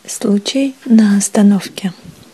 Случай на остановке.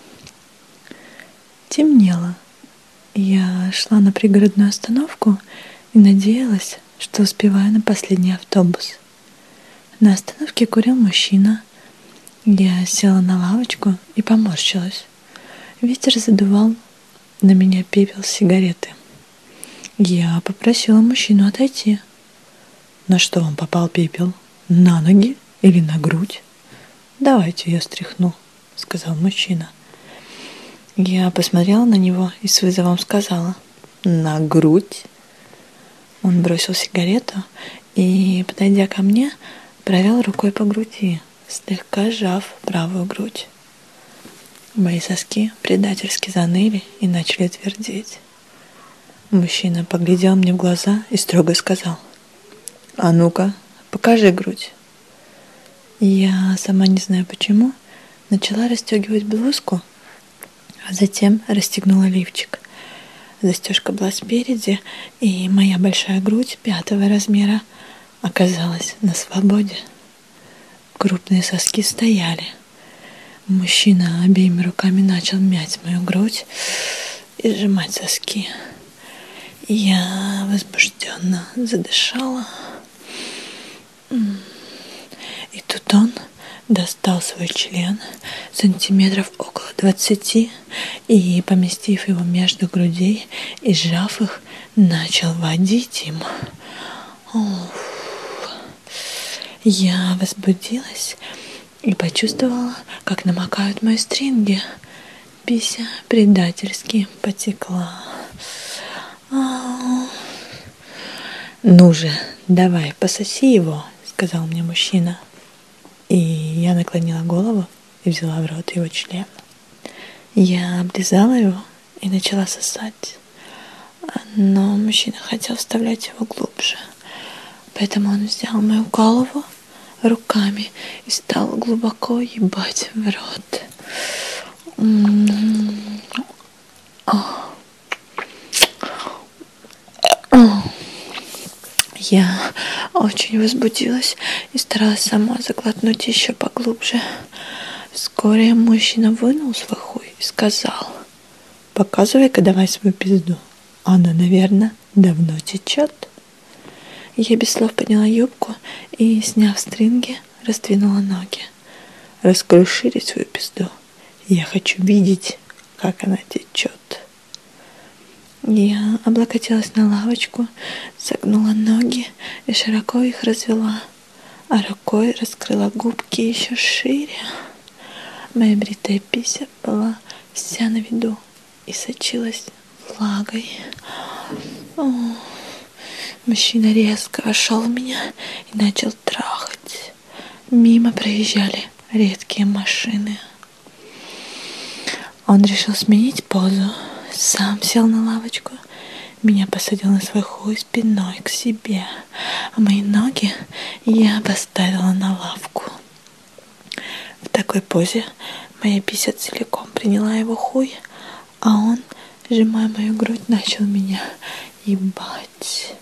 Темнело. Я шла на пригородную остановку и надеялась, что успеваю на последний автобус. На остановке курил мужчина. Я села на лавочку и поморщилась. Ветер задувал на меня пепел сигареты. Я попросила мужчину отойти. На что вам попал пепел? На ноги или на грудь? «Давайте я стряхну», — сказал мужчина. Я посмотрела на него и с вызовом сказала: «На грудь». Он бросил сигарету и, подойдя ко мне, провел рукой по груди, слегка сжав правую грудь. Мои соски предательски заныли и начали твердеть. Мужчина поглядел мне в глаза и строго сказал: «А ну-ка, покажи грудь». Я, сама не знаю почему, начала расстегивать блузку, а затем расстегнула лифчик. Застежка была спереди, и моя большая грудь 5-го размера оказалась на свободе. Крупные соски стояли. Мужчина обеими руками начал мять мою грудь и сжимать соски. Я возбужденно задышала. И тут он достал свой член сантиметров около 20 и, поместив его между грудей и сжав их, начал водить им. Я возбудилась и почувствовала, как намокают мои стринги. Пися предательски потекла. «Ну же, давай, пососи его», — сказал мне мужчина. И я наклонила голову и взяла в рот его член. Я облизала его и начала сосать. Но мужчина хотел вставлять его глубже. Поэтому он взял мою голову руками и стал глубоко ебать в рот. Я очень возбудилась и старалась сама заглотнуть еще поглубже. Вскоре мужчина вынул свой хуй и сказал: «Показывай-ка давай свою пизду. Она, наверное, давно течет». Я без слов подняла юбку и, сняв стринги, раздвинула ноги. «Раскрой шире свою пизду. Я хочу видеть, как она течет». Я облокотилась на лавочку, согнула ноги и широко их развела, а рукой раскрыла губки еще шире. Моя бритая пися была вся на виду и сочилась влагой. Мужчина резко вошел в меня и начал трахать. Мимо проезжали редкие машины. Он решил сменить позу. Сам сел на лавочку, меня посадил на свой хуй спиной к себе, а мои ноги я поставила на лавку. В такой позе моя пися целиком приняла его хуй, а он, сжимая мою грудь, начал меня ебать.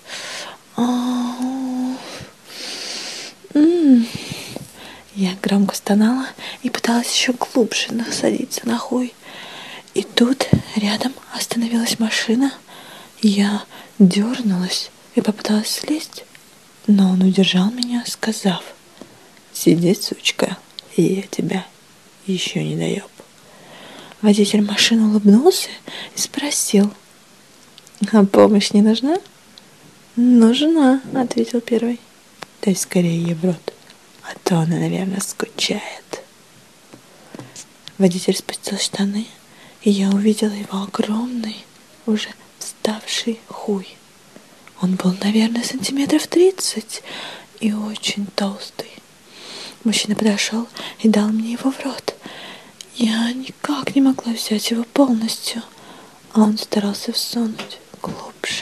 Я громко стонала и пыталась еще глубже насадиться на хуй. И тут рядом остановилась машина. Я дернулась и попыталась слезть, но он удержал меня, сказав: «Сиди, сучка, и я тебя еще не доеб». Водитель машины улыбнулся и спросил: «А помощь не нужна?» «Нужна», — ответил первый. «Дай скорее ей в рот, а то она, наверное, скучает». Водитель спустил штаны, и я увидела его огромный, уже вставший хуй. Он был, наверное, сантиметров 30 и очень толстый. Мужчина подошел и дал мне его в рот. Я никак не могла взять его полностью, а он старался всунуть глубже.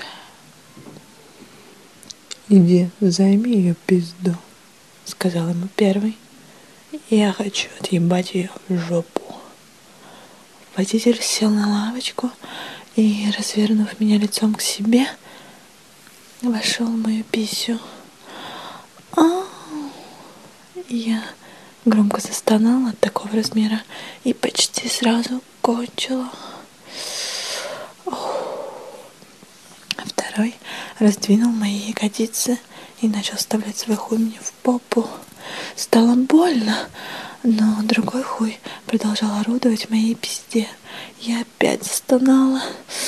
«Иди, займи ее пизду», — сказал ему первый. «Я хочу отъебать ее в жопу». Водитель сел на лавочку и, развернув меня лицом к себе, вошел в мою писю. Я громко застонала от такого размера и почти сразу кончила. Второй раздвинул мои ягодицы и начал вставлять свой хуй мне в попу. Стало больно, но другой хуй продолжал орудовать в моей пизде. Я опять застонала.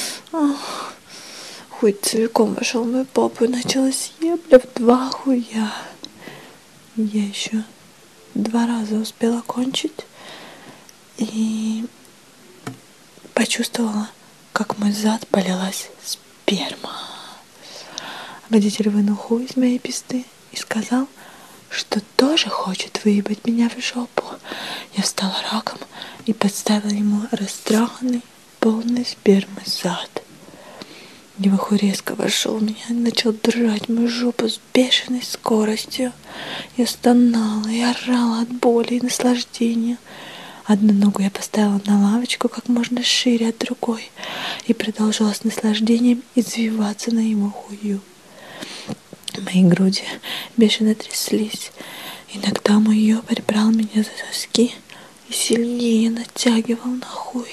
Хуй целиком вошел в мою попу, и началась ебля в 2 хуя. Я еще 2 раза успела кончить и почувствовала, как мой зад полилась сперма. Водитель вынул хуй из моей пизды и сказал, что тоже хочет выебать меня в жопу. Я встала раком и подставила ему растраганный, полный спермы зад. Его хуй резко вошел в меня и начал драть мою жопу с бешеной скоростью. Я стонала и орала от боли и наслаждения. Одну ногу я поставила на лавочку как можно шире от другой и продолжала с наслаждением извиваться на его хую. Мои груди бешено тряслись. Иногда мой ёбарь брал меня за соски и сильнее натягивал на хуй.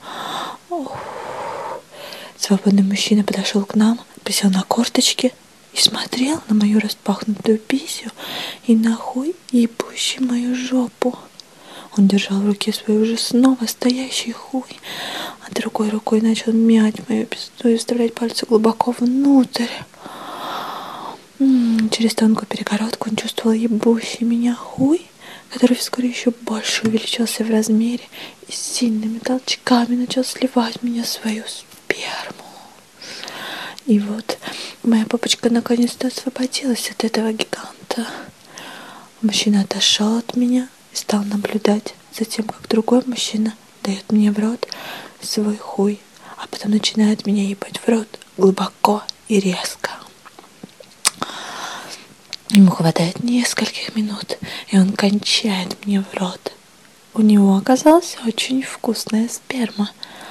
Свободный мужчина подошел к нам, присел на корточки и смотрел на мою распахнутую писю и на хуй, ебущий мою жопу. Он держал в руке свой уже снова стоящий хуй, а другой рукой начал мять мою пизду и вставлять пальцы глубоко внутрь. Через тонкую перегородку он чувствовал ебущий меня хуй, который вскоре еще больше увеличился в размере и с сильными толчками начал сливать в меня свою сперму. И вот моя попочка наконец-то освободилась от этого гиганта. Мужчина отошел от меня и стал наблюдать за тем, как другой мужчина дает мне в рот свой хуй, а потом начинает меня ебать в рот глубоко и резко. Ему хватает нескольких минут, и он кончает мне в рот. У него оказалась очень вкусная сперма.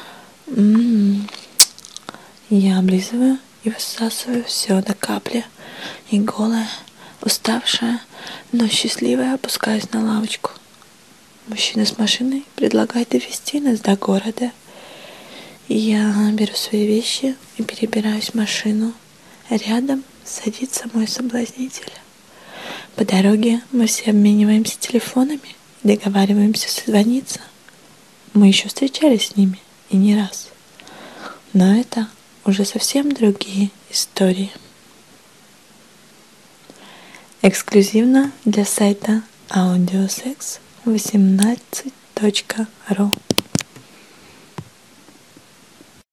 Я облизываю и высасываю все до капли. И голая, уставшая, но счастливая опускаюсь на лавочку. Мужчина с машиной предлагает довезти нас до города. Я беру свои вещи и перебираюсь в машину. Рядом садится мой соблазнитель. По дороге мы все обмениваемся телефонами и договариваемся созвониться. Мы еще встречались с ними и не раз. Но это уже совсем другие истории. Эксклюзивно для сайта audiosex18.ru